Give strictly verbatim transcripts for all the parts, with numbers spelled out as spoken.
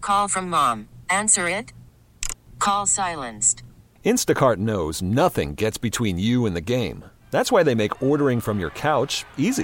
Call from mom. Answer it. Call silenced. Instacart knows nothing gets between you and the game. That's why they make ordering from your couch easy.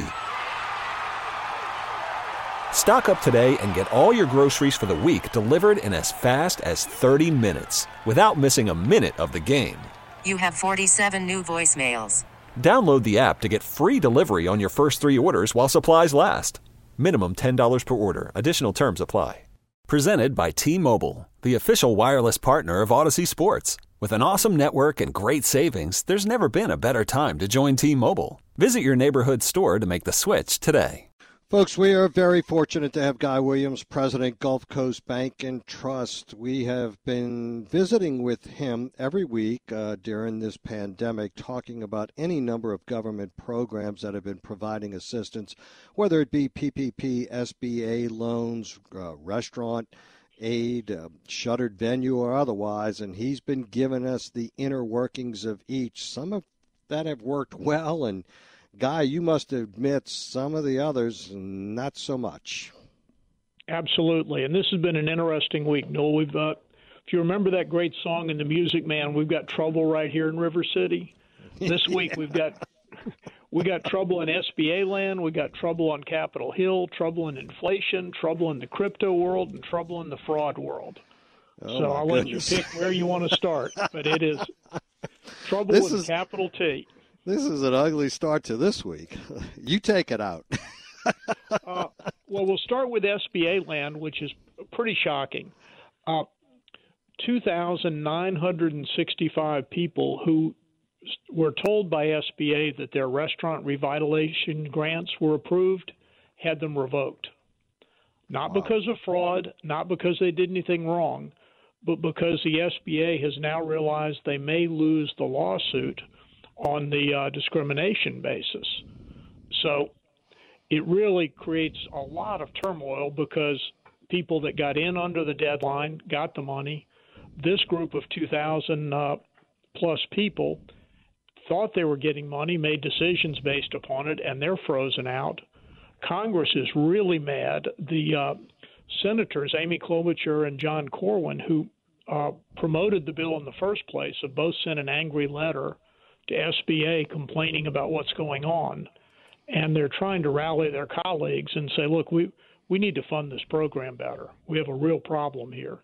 Stock up today and get all your groceries for the week delivered in as fast as thirty minutes without missing a minute of the game. You have forty-seven new voicemails. Download the app to get free delivery on your first three orders while supplies last. Minimum ten dollars per order. Additional terms apply. Presented by T-Mobile, the official wireless partner of Odyssey Sports. With an awesome network and great savings, there's never been a better time to join T-Mobile. Visit your neighborhood store to make the switch today. Folks, we are very fortunate to have Guy Williams, President, Gulf Coast Bank and Trust. We have been visiting with him every week uh, during this pandemic, talking about any number of government programs that have been providing assistance, whether it be P P P, S B A loans, uh, restaurant aid, uh, shuttered venue or otherwise, and he's been giving us the inner workings of each. Some of that have worked well, and Guy, you must admit some of the others, not so much. Absolutely, and this has been an interesting week. Noel, we've uh, if you remember that great song in The Music Man, we've got trouble right here in River City. This week yeah. we've got we got trouble in S B A land, we got trouble on Capitol Hill, trouble in inflation, trouble in the crypto world, and trouble in the fraud world. Oh, so I'll goodness. let you pick where you want to start, but it is trouble this with is... a capital T. This is an ugly start to this week. You take it out. uh, well, we'll start with S B A land, which is pretty shocking. Uh, two thousand nine hundred sixty-five people who were told by S B A that their restaurant revitalization grants were approved had them revoked. Not wow. because of fraud, not because they did anything wrong, but because the S B A has now realized they may lose the lawsuit on the uh, discrimination basis. So it really creates a lot of turmoil because people that got in under the deadline got the money. This group of two thousand uh, plus people thought they were getting money, made decisions based upon it, and they're frozen out. Congress is really mad. The uh, senators, Amy Klobuchar and John Corwin, who uh, promoted the bill in the first place, have both sent an angry letter to S B A complaining about what's going on, and they're trying to rally their colleagues and say, look, we, we need to fund this program better. We have a real problem here.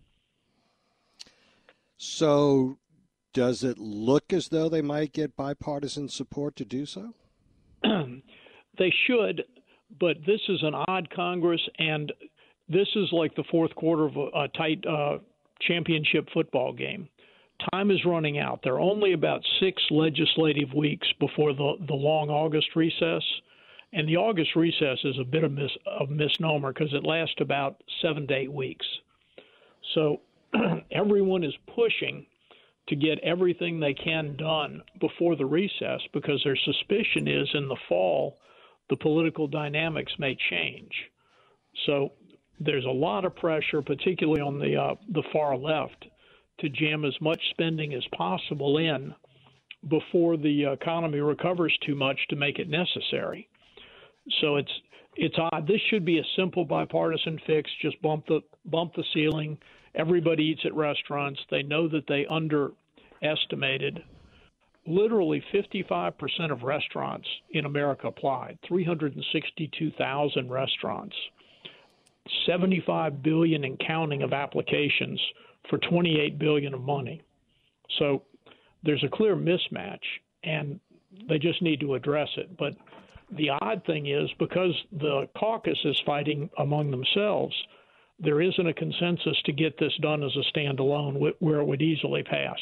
So does it look as though they might get bipartisan support to do so? They should, but this is an odd Congress, and this is like the fourth quarter of a, a tight uh, championship football game. Time is running out. There are only about six legislative weeks before the, the long August recess. And the August recess is a bit of, mis, of misnomer because it lasts about seven to eight weeks. So everyone is pushing to get everything they can done before the recess because their suspicion is in the fall the political dynamics may change. So there's a lot of pressure, particularly on the uh, the far left, to jam as much spending as possible in before the economy recovers too much to make it necessary. So it's it's odd. This should be a simple bipartisan fix. Just bump the bump the ceiling. Everybody eats at restaurants. They know that they underestimated. Literally fifty-five percent of restaurants in America applied, three hundred sixty-two thousand restaurants, seventy-five billion dollars in counting of applications for twenty-eight billion dollars of money. So there's a clear mismatch, and they just need to address it. But the odd thing is, because the caucus is fighting among themselves, there isn't a consensus to get this done as a standalone where it would easily pass.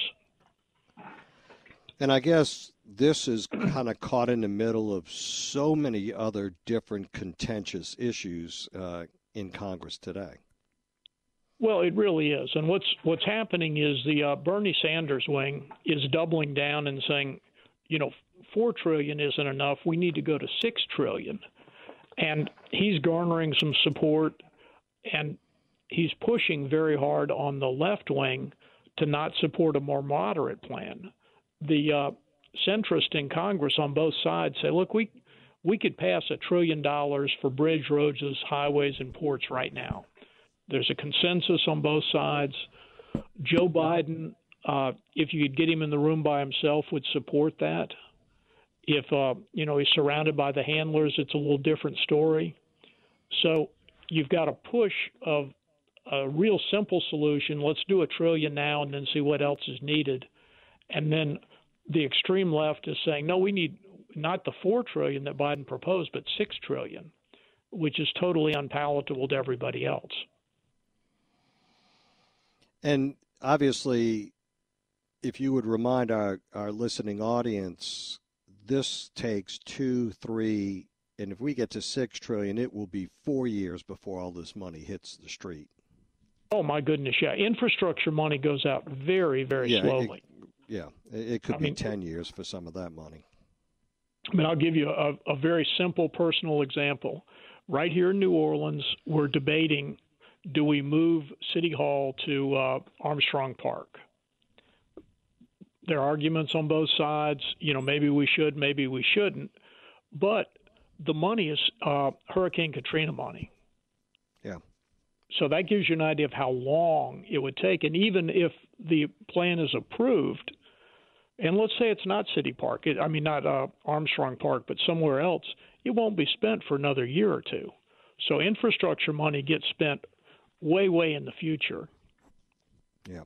And I guess this is kind of caught in the middle of so many other different contentious issues uh, in Congress today. Well, it really is. And what's what's happening is the uh, Bernie Sanders wing is doubling down and saying, you know, four trillion dollars isn't enough. We need to go to six trillion dollars. And he's garnering some support, and he's pushing very hard on the left wing to not support a more moderate plan. The uh, centrist in Congress on both sides say, look, we we could pass a trillion dollars for bridge, roads, highways, and ports right now. There's a consensus on both sides. Joe Biden, uh, if you could get him in the room by himself, would support that. If, uh, you know, he's surrounded by the handlers, it's a little different story. So you've got a push of a real simple solution. Let's do a trillion now and then see what else is needed. And then the extreme left is saying, no, we need not the four trillion that Biden proposed, but six trillion, which is totally unpalatable to everybody else. And obviously, if you would remind our, our listening audience, this takes two, three, and if we get to six trillion, it will be four years before all this money hits the street. Oh my goodness, yeah. Infrastructure money goes out very, very yeah, slowly. It, yeah, it could I be mean, ten years for some of that money. I mean, I'll give you a, a very simple personal example. Right here in New Orleans, we're debating, do we move City Hall to uh, Armstrong Park? There are arguments on both sides. You know, maybe we should, maybe we shouldn't. But the money is uh, Hurricane Katrina money. Yeah. So that gives you an idea of how long it would take. And even if the plan is approved, and let's say it's not City Park, it, I mean, not uh, Armstrong Park, but somewhere else, it won't be spent for another year or two. So infrastructure money gets spent way, way in the future. Yeah.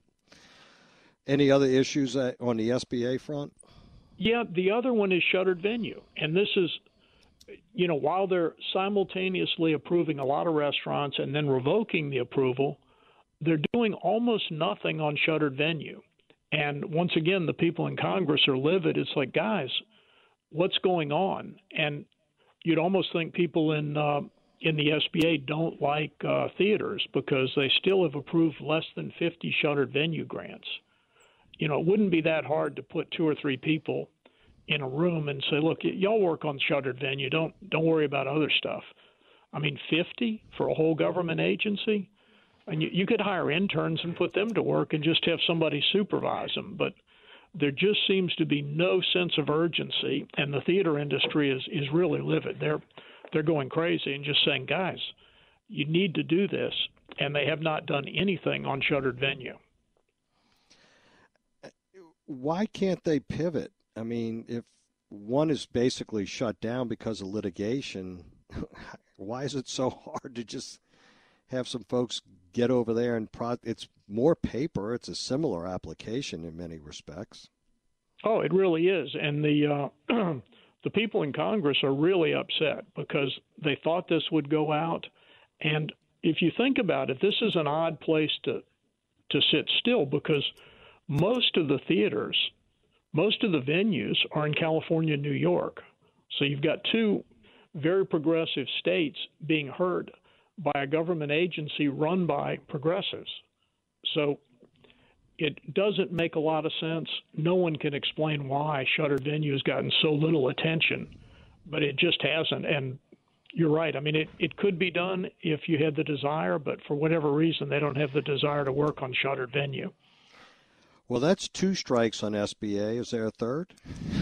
Any other issues on the S B A front? Yeah, the other one is shuttered venue. And this is, you know, while they're simultaneously approving a lot of restaurants and then revoking the approval, they're doing almost nothing on shuttered venue. And once again, the people in Congress are livid. It's like, guys, what's going on? And you'd almost think people in uh, in the S B A don't like uh, theaters because they still have approved less than fifty shuttered venue grants. You know, it wouldn't be that hard to put two or three people in a room and say, look, y'all work on shuttered venue. Don't don't worry about other stuff. I mean, fifty for a whole government agency? And you, you could hire interns and put them to work and just have somebody supervise them. But there just seems to be no sense of urgency, and the theater industry is, is really livid. They're they're going crazy and just saying, guys, you need to do this, and they have not done anything on shuttered venue. Why can't they pivot? I mean, if one is basically shut down because of litigation, why is it so hard to just have some folks get over there and pro- it's more paper. It's a similar application in many respects. Oh, it really is. And the uh, the people in Congress are really upset because they thought this would go out. And if you think about it, this is an odd place to to sit still because most of the theaters, most of the venues are in California and New York. So you've got two very progressive states being hurt by a government agency run by progressives. So it doesn't make a lot of sense. No one can explain why shuttered venue has gotten so little attention, but it just hasn't. And you're right. I mean, it, it could be done if you had the desire, but for whatever reason, they don't have the desire to work on shuttered venue. Well, that's two strikes on S B A. Is there a third?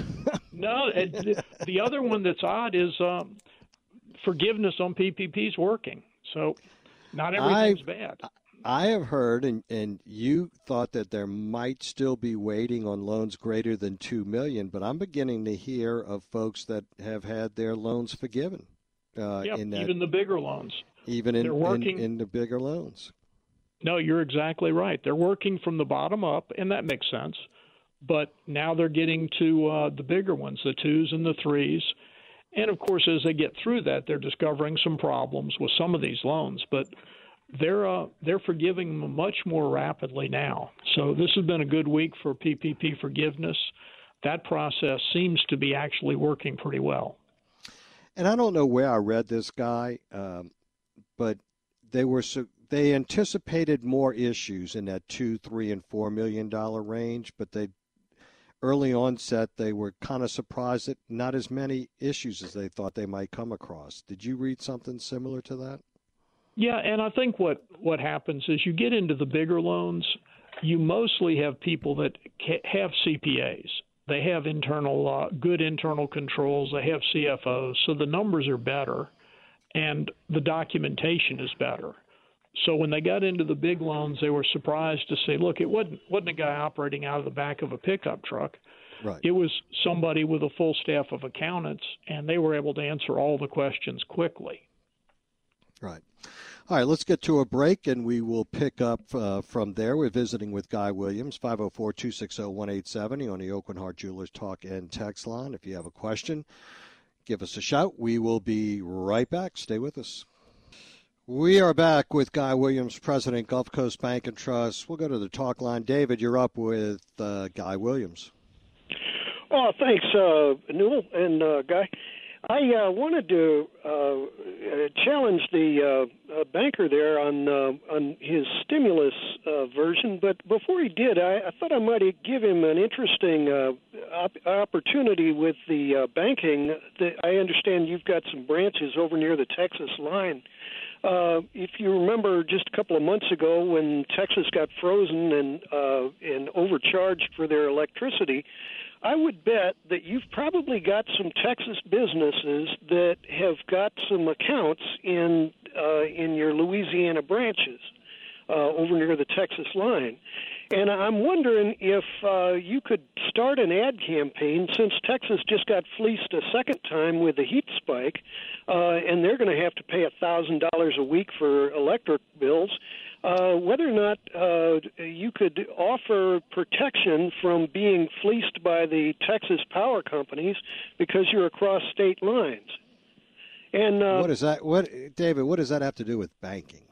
No, it, the other one that's odd is um, forgiveness on P P Ps working. So not everything's I, bad. I have heard, and, and you thought that there might still be waiting on loans greater than two million dollars, but I'm beginning to hear of folks that have had their loans forgiven. Uh, yep, in that, even the bigger loans. Even in, They're working, in, in the bigger loans. No, you're exactly right. They're working from the bottom up, and that makes sense. But now they're getting to uh, the bigger ones, the twos and the threes. And, of course, as they get through that, they're discovering some problems with some of these loans. But they're uh, they're forgiving them much more rapidly now. So this has been a good week for P P P forgiveness. That process seems to be actually working pretty well. And I don't know where I read this guy, um, but they were so, they anticipated more issues in that two, three, and four million dollar range, but they early onset they were kind of surprised that not as many issues as they thought they might come across. Did you read something similar to that? Yeah, and I think what, what happens is you get into the bigger loans, you mostly have people that have C P As. They have internal, uh, good internal controls. They have C F Os, so the numbers are better, and the documentation is better. So when they got into the big loans, they were surprised to say, look, it wasn't wasn't a guy operating out of the back of a pickup truck. Right. It was somebody with a full staff of accountants, and they were able to answer all the questions quickly. Right. All right, let's get to a break, and we will pick up uh, from there. We're visiting with Guy Williams, five oh four, two six oh, one eight seven oh on the Aucoin Hart Jewelers Talk and Text line. If you have a question, give us a shout. We will be right back. Stay with us. We are back with Guy Williams, President, Gulf Coast Bank and Trust. We'll go to the talk line. David, you're up with uh, Guy Williams. Oh, thanks, uh, Newell and uh, Guy. I uh, wanted to uh, challenge the uh, banker there on uh, on his stimulus uh, version, but before he did, I, I thought I might give him an interesting uh, op- opportunity with the uh, banking. The, I understand you've got some branches over near the Texas line. Uh, if you remember just a couple of months ago when Texas got frozen and uh, and overcharged for their electricity, I would bet that you've probably got some Texas businesses that have got some accounts in uh, in your Louisiana branches uh, over near the Texas line. And I'm wondering if uh, you could start an ad campaign, since Texas just got fleeced a second time with the heat spike, uh, and they're going to have to pay one thousand dollars a week for electric bills, uh, whether or not uh, you could offer protection from being fleeced by the Texas power companies because you're across state lines. And uh, what is that? What, David? What does that have to do with banking?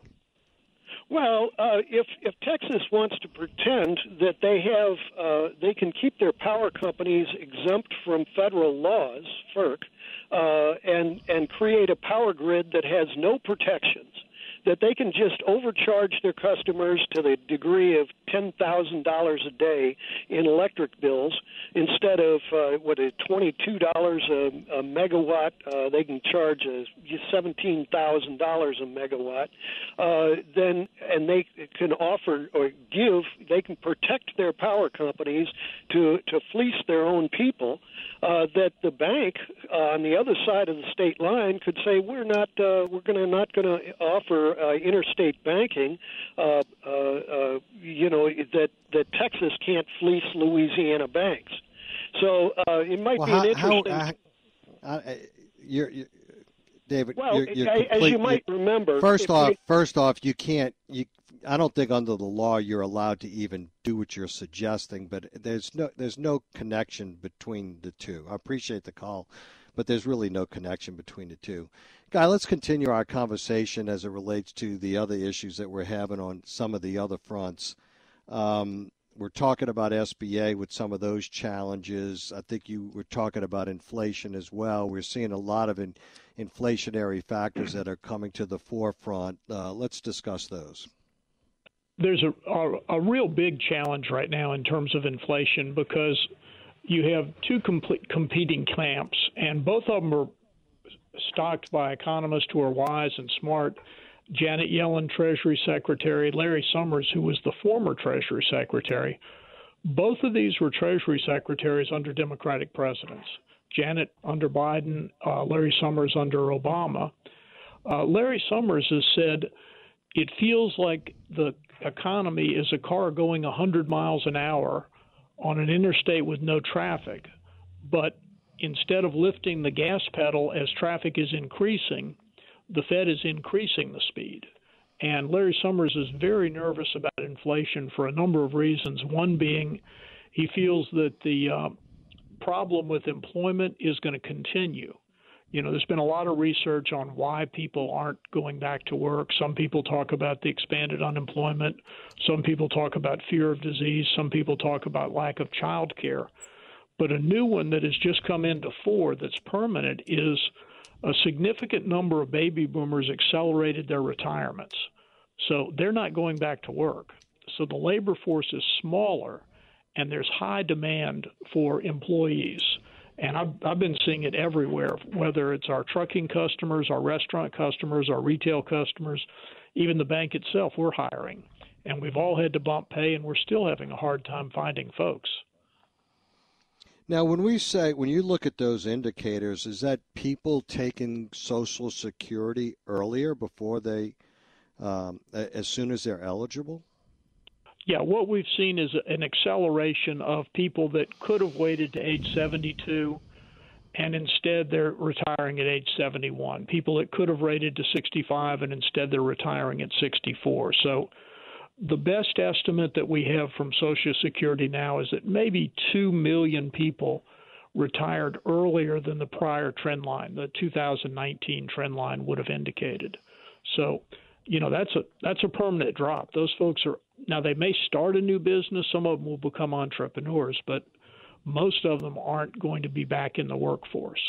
Well, uh, if if Texas wants to pretend that they have, uh, they can keep their power companies exempt from federal laws, FERC, uh, and and create a power grid that has no protections, that they can just overcharge their customers to the degree of ten thousand dollars a day in electric bills instead of uh, what is twenty-two dollars a, a megawatt. Uh, they can charge a seventeen thousand dollars a megawatt. Uh, then and they can offer or give. They can protect their power companies to to fleece their own people. Uh, that the bank uh, on the other side of the state line could say we're not uh, we're going to not going to offer uh, interstate banking. Uh, uh, uh, you know that that Texas can't fleece Louisiana banks. So uh, it might well, be how, an interesting. How, how, uh, you're, you're, David, well, you're, you're as complete, you might remember, first off, we, first off, you can't. You, I don't think under the law you're allowed to even do what you're suggesting. But there's no there's no connection between the two. I appreciate the call, but there's really no connection between the two. Guy, let's continue our conversation as it relates to the other issues that we're having on some of the other fronts. Um, we're talking about S B A with some of those challenges. I think you were talking about inflation as well. We're seeing a lot of in, inflationary factors that are coming to the forefront. Uh, let's discuss those. There's a, a, a real big challenge right now in terms of inflation because you have two complete competing camps, and both of them are stocked by economists who are wise and smart. Janet Yellen, Treasury Secretary, Larry Summers, who was the former Treasury Secretary. Both of these were Treasury Secretaries under Democratic presidents. Janet under Biden, uh, Larry Summers under Obama. Uh, Larry Summers has said it feels like the economy is a car going one hundred miles an hour on an interstate with no traffic, but instead of lifting the gas pedal as traffic is increasing, the Fed is increasing the speed. And Larry Summers is very nervous about inflation for a number of reasons, one being he feels that the uh, problem with employment is going to continue. You know, there's been a lot of research on why people aren't going back to work. Some people talk about the expanded unemployment. Some people talk about fear of disease. Some people talk about lack of child care. But a new one that has just come into fore that's permanent is a significant number of baby boomers accelerated their retirements. So they're not going back to work. So the labor force is smaller, and there's high demand for employees. And I've, I've been seeing it everywhere, whether it's our trucking customers, our restaurant customers, our retail customers, even the bank itself, we're hiring. And we've all had to bump pay, and we're still having a hard time finding folks. Now, when we say, when you look at those indicators, is that people taking Social Security earlier before they um, as soon as they're eligible? Yeah, what we've seen is an acceleration of people that could have waited to age seventy-two, and instead they're retiring at age seventy-one. People that could have waited to sixty-five, and instead they're retiring at sixty-four. So the best estimate that we have from Social Security now is that maybe two million people retired earlier than the prior trend line, the two thousand nineteen trend line would have indicated. So, you know, that's a that's a permanent drop. Those folks are now they may start a new business. Some of them will become entrepreneurs, but most of them aren't going to be back in the workforce.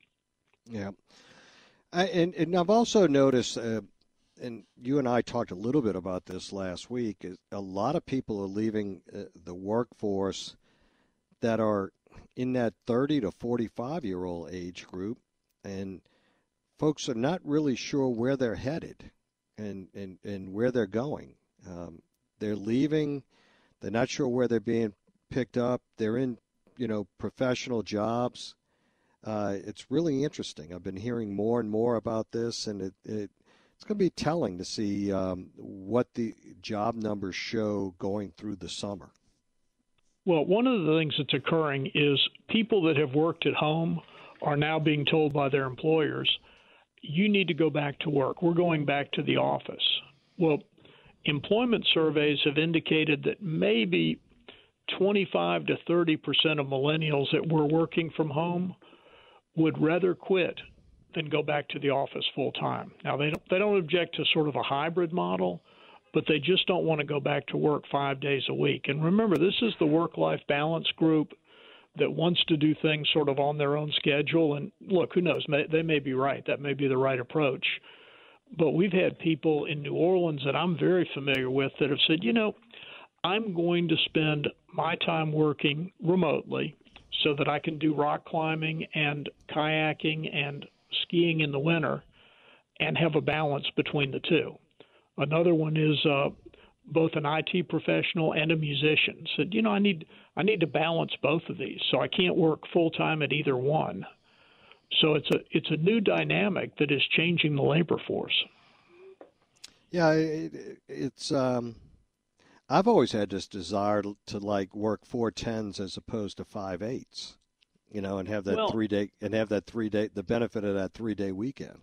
Yeah, I, and and I've also noticed, uh, and you and I talked a little bit about this last week. Is a lot of people are leaving uh, the workforce that are in that thirty to forty-five year old age group, and folks are not really sure where they're headed and, and, and where they're going. Um, they're leaving. They're not sure where they're being picked up. They're in, you know, professional jobs. Uh, it's really interesting. I've been hearing more and more about this, and it, it it's going to be telling to see um, what the job numbers show going through the summer. Well, one of the things that's occurring is people that have worked at home are now being told by their employers, you need to go back to work. We're going back to the office. Well, employment surveys have indicated that maybe twenty-five to thirty percent of millennials that were working from home would rather quit than go back to the office full time. Now, they don't, they don't object to sort of a hybrid model, but they just don't want to go back to work five days a week. And remember, this is the work-life balance group that wants to do things sort of on their own schedule. And look, who knows? May, they may be right. That may be the right approach. But we've had people in New Orleans that I'm very familiar with that have said, you know, I'm going to spend my time working remotely so that I can do rock climbing and kayaking and skiing in the winter and have a balance between the two. Another one is uh, both an I T professional and a musician. Said, you know, I need I need to balance both of these, so I can't work full time at either one. So it's a it's a new dynamic that is changing the labor force. Yeah, it, it's. Um, I've always had this desire to, to like work four tens as opposed to five eights, you know, and have that well, three day and have that three day the benefit of that three day weekend.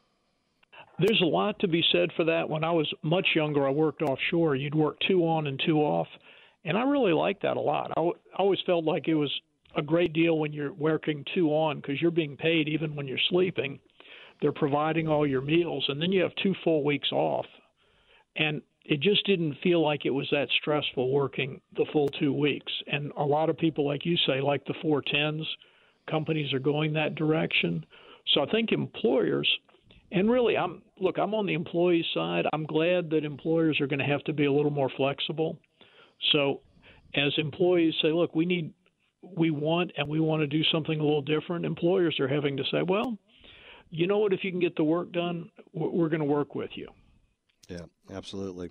There's a lot to be said for that. When I was much younger, I worked offshore. You'd work two on and two off, and I really liked that a lot. I, w- I always felt like it was a great deal when you're working two on because you're being paid even when you're sleeping. They're providing all your meals, and then you have two full weeks off. And it just didn't feel like it was that stressful working the full two weeks. And a lot of people, like you say, like the four tens, companies are going that direction. So I think employers – and really, I'm look, I'm on the employee side. I'm glad that employers are going to have to be a little more flexible. So as employees say, look, we need, we want, and we want to do something a little different, employers are having to say, well, you know what, if you can get the work done, we're going to work with you. Yeah, absolutely.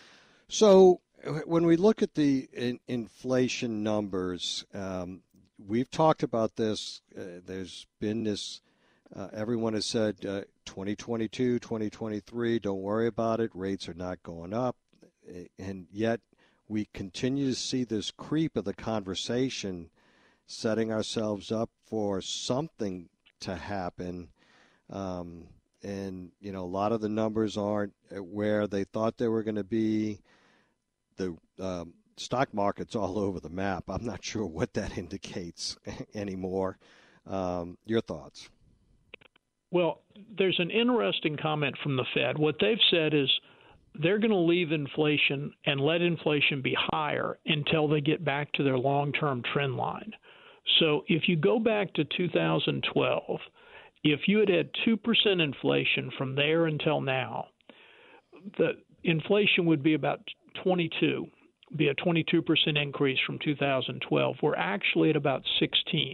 So when we look at the in, inflation numbers, um, we've talked about this. Uh, there's been this Uh, everyone has said uh, twenty twenty-two, twenty twenty-three, don't worry about it. Rates are not going up. And yet we continue to see this creep of the conversation, setting ourselves up for something to happen. Um, and, you know, a lot of the numbers aren't where they thought they were going to be. The um, stock market's all over the map. I'm not sure what that indicates anymore. Um, your thoughts? Well, there's an interesting comment from the Fed. What they've said is they're going to leave inflation and let inflation be higher until they get back to their long-term trend line. So if you go back to two thousand twelve, if you had had two percent inflation from there until now, the inflation would be about twenty-two, be a twenty-two percent increase from two thousand twelve. We're actually at about sixteen.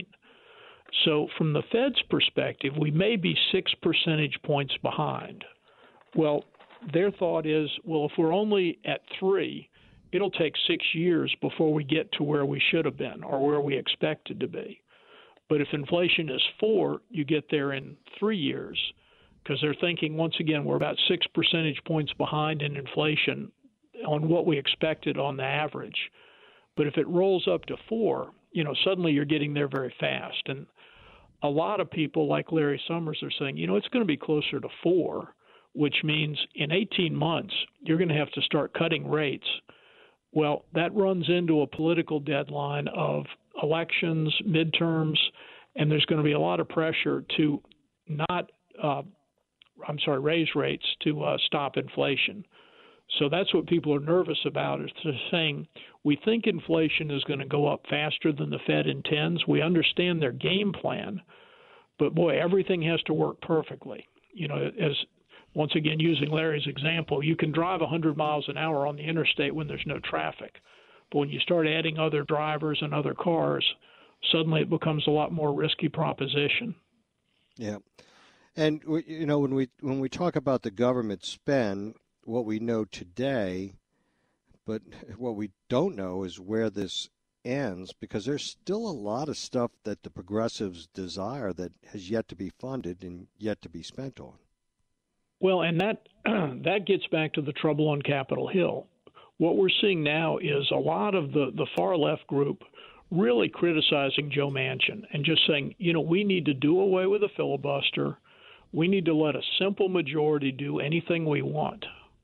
So from the Fed's perspective, we may be six percentage points behind. Well, their thought is, well, if we're only at three, it'll take six years before we get to where we should have been or where we expected to be. But if inflation is four, you get there in three years because they're thinking, once again, we're about six percentage points behind in inflation on what we expected on the average. But if it rolls up to four, you know, suddenly you're getting there very fast. And a lot of people like Larry Summers are saying, you know, it's going to be closer to four, which means in eighteen months, you're going to have to start cutting rates. Well, that runs into a political deadline of elections, midterms, and there's going to be a lot of pressure to not, uh, I'm sorry, raise rates to uh, stop inflation. So that's what people are nervous about, is saying, we think inflation is going to go up faster than the Fed intends. We understand their game plan, but boy, everything has to work perfectly. You know, as once again, using Larry's example, you can drive one hundred miles an hour on the interstate when there's no traffic. But when you start adding other drivers and other cars, suddenly it becomes a lot more risky proposition. Yeah. And, you know, when we when we talk about the government spend, what we know today, but what we don't know is where this ends, because there's still a lot of stuff that the progressives desire that has yet to be funded and yet to be spent on. Well, and that that gets back to the trouble on Capitol Hill. What we're seeing now is a lot of the, the far left group really criticizing Joe Manchin and just saying, you know, we need to do away with a filibuster. We need to let a simple majority do anything we want.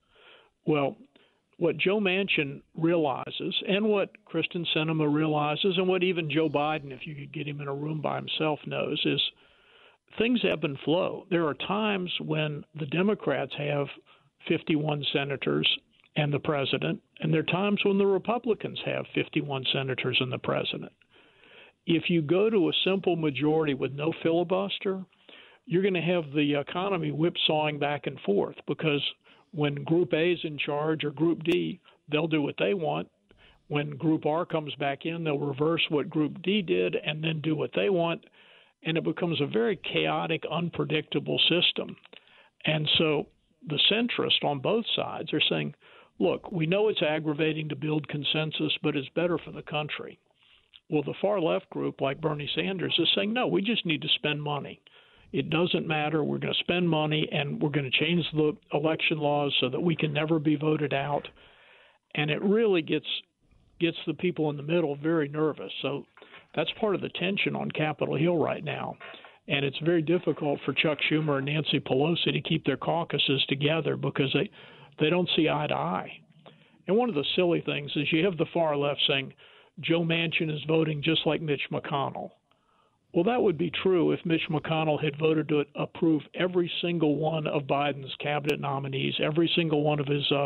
Well, what Joe Manchin realizes, and what Kristen Sinema realizes, and what even Joe Biden, if you could get him in a room by himself, knows, is things ebb and flow. There are times when the Democrats have fifty-one senators and the president, and there are times when the Republicans have fifty-one senators and the president. If you go to a simple majority with no filibuster, you're going to have the economy whipsawing back and forth, because when Group A is in charge or Group D, they'll do what they want. When Group R comes back in, they'll reverse what Group D did and then do what they want. And it becomes a very chaotic, unpredictable system. And so the centrists on both sides are saying, look, we know it's aggravating to build consensus, but it's better for the country. Well, the far left group, like Bernie Sanders, is saying, no, we just need to spend money. It doesn't matter. We're going to spend money, and we're going to change the election laws so that we can never be voted out. And it really gets gets the people in the middle very nervous. So that's part of the tension on Capitol Hill right now. And it's very difficult for Chuck Schumer and Nancy Pelosi to keep their caucuses together, because they, they don't see eye to eye. And one of the silly things is you have the far left saying Joe Manchin is voting just like Mitch McConnell. Well, that would be true if Mitch McConnell had voted to approve every single one of Biden's cabinet nominees, every single one of his uh,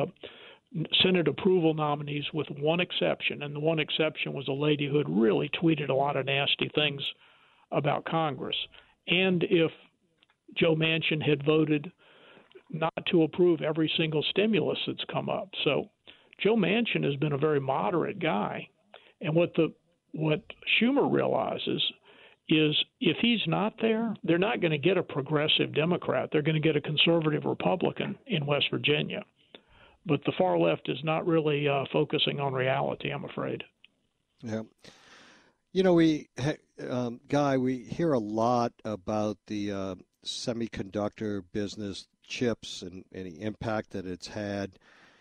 Senate approval nominees, with one exception. And the one exception was a lady who had really tweeted a lot of nasty things about Congress. And if Joe Manchin had voted not to approve every single stimulus that's come up. So Joe Manchin has been a very moderate guy. And what the what Schumer realizes is if he's not there, they're not going to get a progressive Democrat. They're going to get a conservative Republican in West Virginia. But the far left is not really uh, focusing on reality, I'm afraid. Yeah. You know, we, um, Guy, we hear a lot about the uh, semiconductor business, chips, and any impact that it's had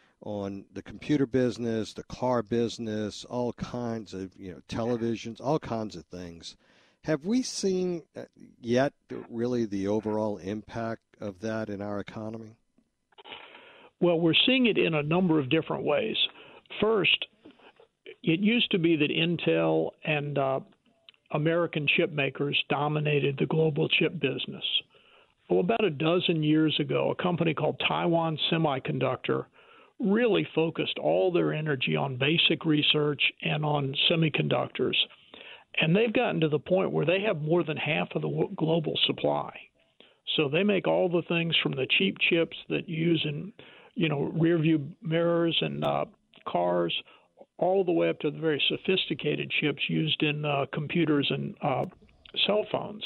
on the computer business, the car business, all kinds of, you know, televisions, all kinds of things. Have we seen yet really the overall impact of that in our economy? Well, we're seeing it in a number of different ways. First, it used to be that Intel and uh, American chip makers dominated the global chip business. Well, about a dozen years ago, a company called Taiwan Semiconductor really focused all their energy on basic research and on semiconductors. And they've gotten to the point where they have more than half of the global supply. So they make all the things from the cheap chips that you use in, you know, rear view mirrors and uh, cars, all the way up to the very sophisticated chips used in uh, computers and uh, cell phones.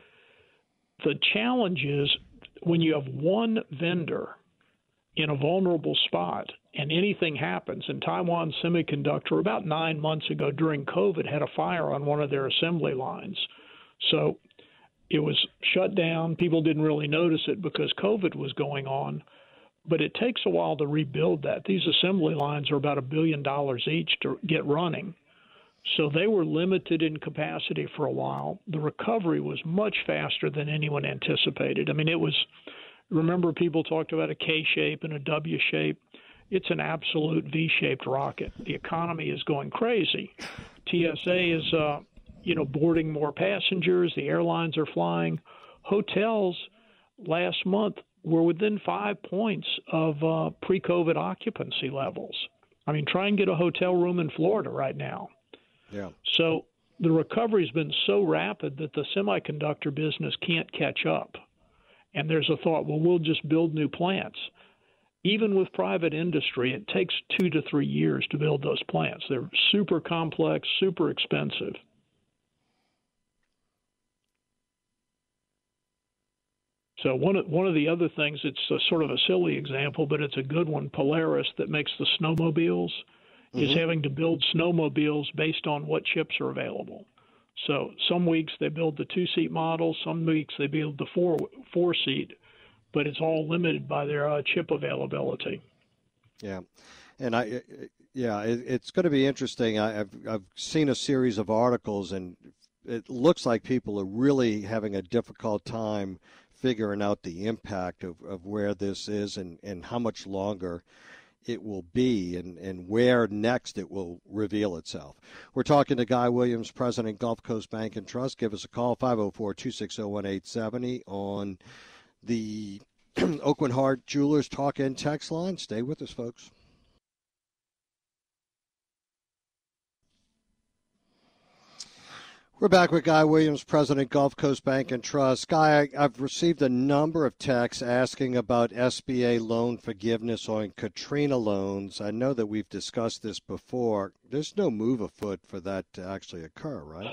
The challenge is when you have one vendor in a vulnerable spot and anything happens, and Taiwan Semiconductor about nine months ago during COVID had a fire on one of their assembly lines. So it was shut down. People didn't really notice it because COVID was going on. But it takes a while to rebuild that. These assembly lines are about a billion dollars each to get running. So they were limited in capacity for a while. The recovery was much faster than anyone anticipated. I mean, it was, remember people talked about a K-shape and a W-shape. It's an absolute V-shaped rocket. The economy is going crazy. T S A is, uh, you know, boarding more passengers. The airlines are flying. Hotels last month were within five points of uh, pre-COVID occupancy levels. I mean, try and get a hotel room in Florida right now. Yeah. So the recovery has been so rapid that the semiconductor business can't catch up. And there's a thought, well, we'll just build new plants. Even with private industry, it takes two to three years to build those plants. They're super complex, super expensive. So one of, one of the other things, it's a sort of a silly example, but it's a good one, Polaris that makes the snowmobiles, mm-hmm. is having to build snowmobiles based on what chips are available. So some weeks they build the two-seat models, some weeks they build the four, four-seat, but it's all limited by their uh, chip availability. Yeah, and I, yeah, it, it's going to be interesting. I, I've I've seen a series of articles, and it looks like people are really having a difficult time figuring out the impact of, of where this is and, and how much longer it will be and, and where next it will reveal itself. We're talking to Guy Williams, President, Gulf Coast Bank and Trust. Give us a call, five oh four, two six oh, one eight seven oh on the Oakland Hart Jewelers Talk and Text line. Stay with us, folks. We're back with Guy Williams, President, Gulf Coast Bank and Trust. Guy, I've received a number of texts asking about S B A loan forgiveness on Katrina loans. I know that we've discussed this before. There's no move afoot for that to actually occur, right?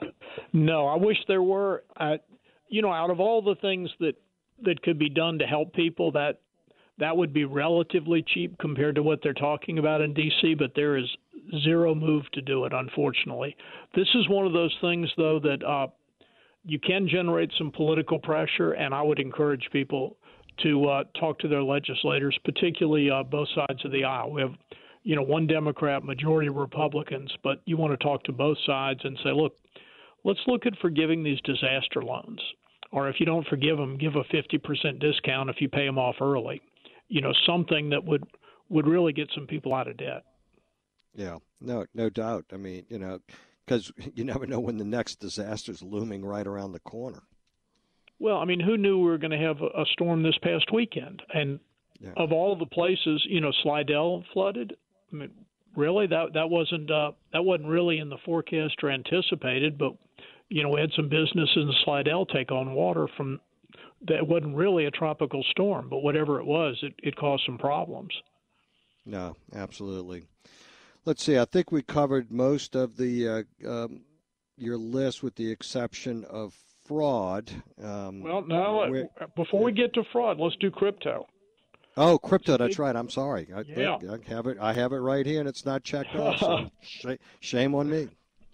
No, I wish there were. Uh, you know, out of all the things that, that could be done to help people, that that would be relatively cheap compared to what they're talking about in D C, but there is zero move to do it, unfortunately. This is one of those things, though, that uh, you can generate some political pressure, and I would encourage people to uh, talk to their legislators, particularly uh, both sides of the aisle. We have, you know, one Democrat, majority Republicans, but you want to talk to both sides and say, look, let's look at forgiving these disaster loans. Or if you don't forgive them, give a fifty percent discount if you pay them off early. You know, something that would, would really get some people out of debt. Yeah, no, no doubt. I mean, you know, because you never know when the next disaster is looming right around the corner. Well, I mean, who knew we were going to have a, a storm this past weekend? And yeah. Of all the places, you know, Slidell flooded. I mean, really, that that wasn't uh, that wasn't really in the forecast or anticipated. But you know, we had some businesses in Slidell take on water from that wasn't really a tropical storm, but whatever it was, it, it caused some problems. No, absolutely. Let's see. I think we covered most of the uh, um, your list, with the exception of fraud. Um, well, no. Before we get to fraud, let's do crypto. Oh, crypto. That's right. I'm sorry. I, yeah. I have it. I have it right here, and it's not checked off. So sh- shame on me.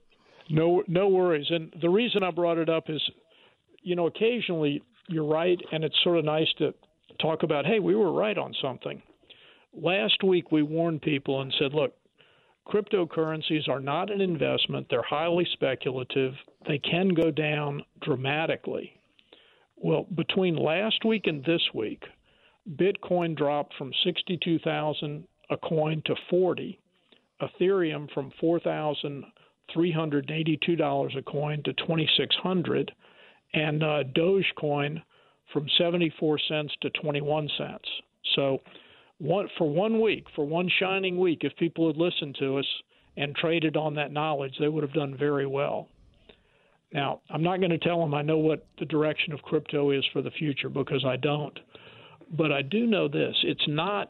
No, no worries. And the reason I brought it up is, you know, occasionally you're right, and it's sort of nice to talk about, hey, we were right on something. Last week we warned people and said, look, cryptocurrencies are not an investment. They're highly speculative. They can go down dramatically. Well, between last week and this week, Bitcoin dropped from sixty-two thousand a coin to forty, Ethereum from four thousand three hundred eighty-two dollars a coin to twenty-six hundred dollars, and uh, Dogecoin from seventy-four cents to twenty-one cents. So One, for one week, for one shining week, if people had listened to us and traded on that knowledge, they would have done very well. Now, I'm not going to tell them I know what the direction of crypto is for the future, because I don't. But I do know this. It's not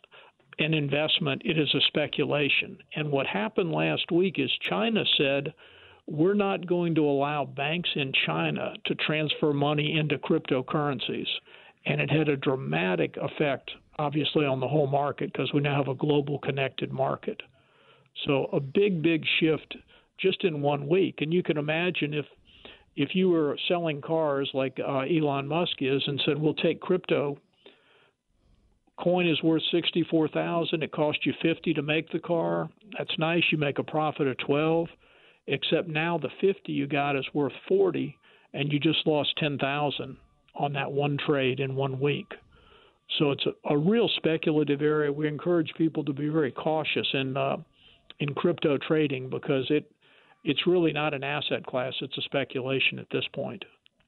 an investment. It is a speculation. And what happened last week is China said, we're not going to allow banks in China to transfer money into cryptocurrencies. And it had a dramatic effect, obviously, on the whole market, because we now have a global connected market. So a big, big shift just in one week. And you can imagine if if you were selling cars like uh, Elon Musk is and said, we'll take crypto, coin is worth sixty-four thousand dollars, it cost you fifty to make the car, that's nice, you make a profit of twelve, except now the fifty you got is worth forty, and you just lost ten thousand on that one trade in one week. So it's a, a real speculative area. We encourage people to be very cautious in uh, in crypto trading because it it's really not an asset class. It's a speculation at this point.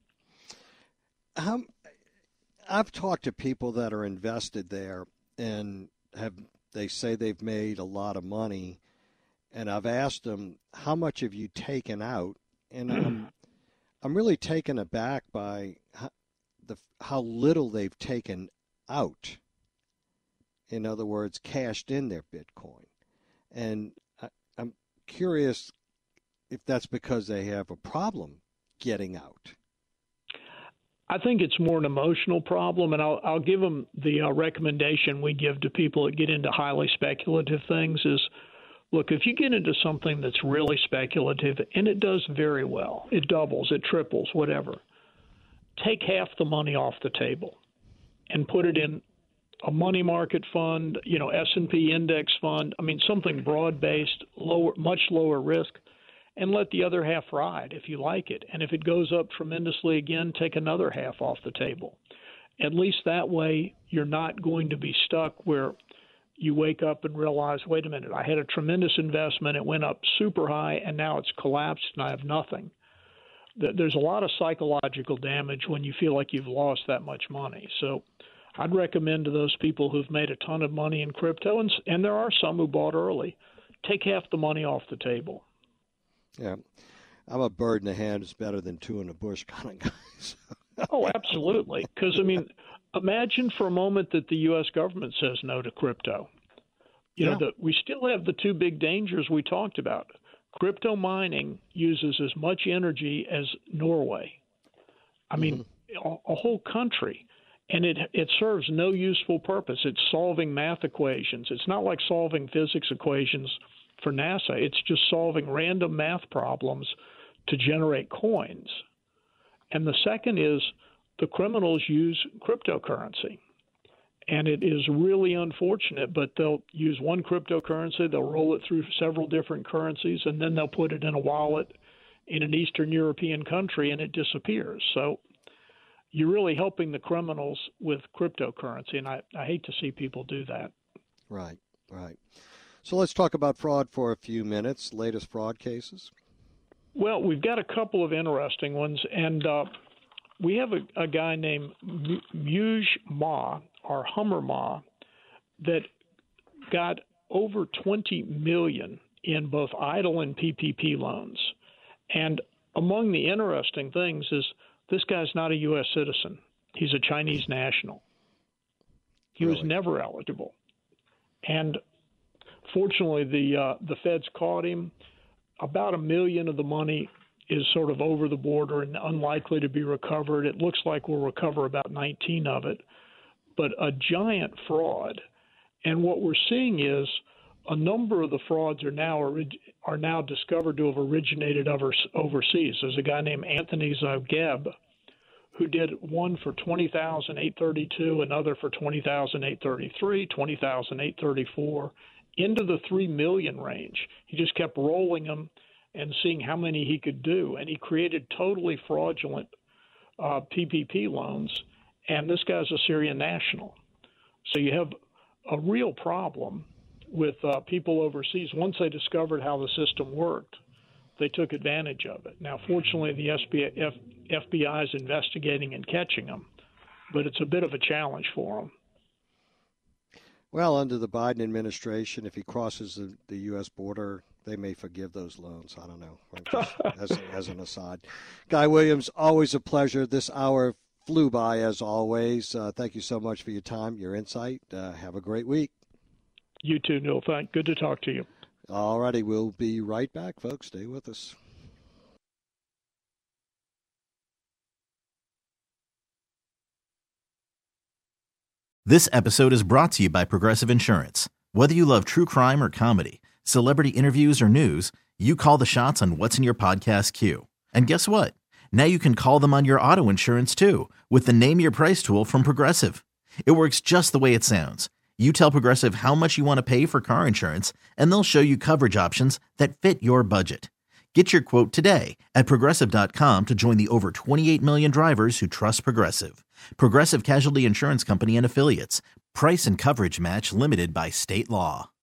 Um, I've talked to people that are invested there and have they say they've made a lot of money, and I've asked them, how much have you taken out? And I'm, I'm really taken aback by how, the, how little they've taken out. In other words, cashed in their Bitcoin. And I, I'm curious if that's because they have a problem getting out. I think it's more an emotional problem, and I'll, I'll give them the uh, recommendation we give to people that get into highly speculative things is, look, if you get into something that's really speculative, and it does very well, it doubles, it triples, whatever, take half the money off the table and put it in a money market fund, you know, S and P index fund, I mean, something broad-based, lower, much lower risk, and let the other half ride if you like it. And if it goes up tremendously again, take another half off the table. At least that way you're not going to be stuck where you wake up and realize, wait a minute, I had a tremendous investment, it went up super high, and now it's collapsed and I have nothing. There's a lot of psychological damage when you feel like you've lost that much money. So I'd recommend to those people who've made a ton of money in crypto, and, and there are some who bought early, take half the money off the table. Yeah, I'm a bird in the hand is better than two in the bush kind of guy. So. Oh, absolutely. Because, I mean, imagine for a moment that the U S government says no to crypto. You yeah. know, the, we still have the two big dangers we talked about. Crypto mining uses as much energy as Norway. I mean, mm-hmm. a, a whole country. And it it serves no useful purpose. It's solving math equations. It's not like solving physics equations for NASA. It's just solving random math problems to generate coins. And the second is the criminals use cryptocurrency. And it is really unfortunate, but they'll use one cryptocurrency, they'll roll it through several different currencies, and then they'll put it in a wallet in an Eastern European country, and it disappears. So you're really helping the criminals with cryptocurrency, and I, I hate to see people do that. Right, right. So let's talk about fraud for a few minutes, latest fraud cases. Well, we've got a couple of interesting ones, and uh, we have a, a guy named Muj Ma, or Hummer Ma, that got over twenty million dollars in both idle and P P P loans. And among the interesting things is this guy's not a U S citizen. He's a Chinese national. He really? was never eligible. And fortunately, the uh, the feds caught him. About a million of the money is sort of over the border and unlikely to be recovered. It looks like we'll recover about nineteen of it, but a giant fraud. And what we're seeing is a number of the frauds are now orig- are now discovered to have originated over- overseas. There's a guy named Anthony Zageb who did one for twenty thousand eight hundred thirty-two, another for twenty thousand eight hundred thirty-three, twenty thousand eight hundred thirty-four, into the three million range. He just kept rolling them and seeing how many he could do. And he created totally fraudulent uh, P P P loans. And this guy's a Syrian national. So you have a real problem with uh, people overseas. Once they discovered how the system worked, they took advantage of it. Now, fortunately, the F B I is investigating and catching them, but it's a bit of a challenge for them. Well, under the Biden administration, if he crosses the, the U S border, they may forgive those loans. I don't know, just as, as an aside. Guy Williams, always a pleasure. This hour flew by, as always. Uh, thank you so much for your time, your insight. Uh, have a great week. You too, Neil. Thank. Good to talk to you. All righty. We'll be right back, folks. Stay with us. This episode is brought to you by Progressive Insurance. Whether you love true crime or comedy, celebrity interviews or news, you call the shots on what's in your podcast queue. And guess what? Now you can call them on your auto insurance too with the Name Your Price tool from Progressive. It works just the way it sounds. You tell Progressive how much you want to pay for car insurance, and they'll show you coverage options that fit your budget. Get your quote today at Progressive dot com to join the over twenty-eight million drivers who trust Progressive. Progressive Casualty Insurance Company and Affiliates. Price and coverage match limited by state law.